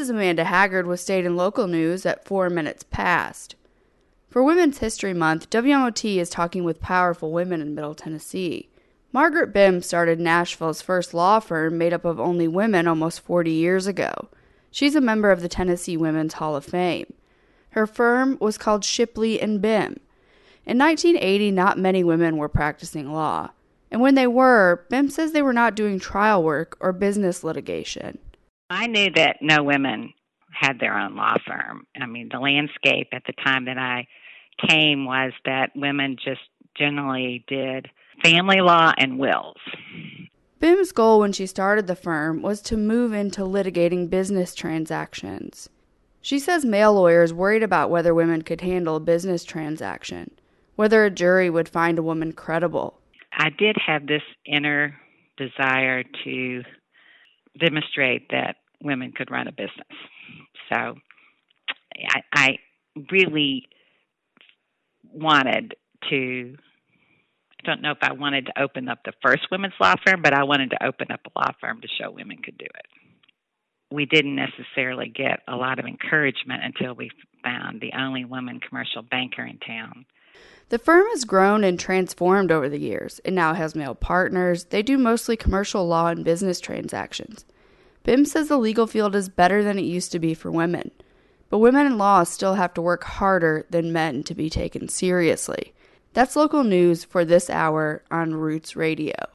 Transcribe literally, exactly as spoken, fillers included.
is Amanda Haggard with State and Local News at four minutes past. For Women's History Month, W M O T is talking with powerful women in Middle Tennessee. Margaret Bim started Nashville's first law firm made up of only women almost forty years ago. She's a member of the Tennessee Women's Hall of Fame. Her firm was called Shipley and Bim. In nineteen eighty, not many women were practicing law. And when they were, Bim says they were not doing trial work or business litigation. I knew that no women had their own law firm. I mean, the landscape at the time that I came was that women just generally did family law and wills. Bim's goal when she started the firm was to move into litigating business transactions. She says male lawyers worried about whether women could handle a business transaction, whether a jury would find a woman credible. I did have this inner desire to demonstrate that women could run a business. So I, I really wanted to, I don't know if I wanted to open up the first women's law firm, but I wanted to open up a law firm to show women could do it. We didn't necessarily get a lot of encouragement until we found the only woman commercial banker in town. The firm has grown and transformed over the years. It now has male partners. They do mostly commercial law and business transactions. Bim says the legal field is better than it used to be for women. But women in law still have to work harder than men to be taken seriously. That's local news for this hour on Roots Radio.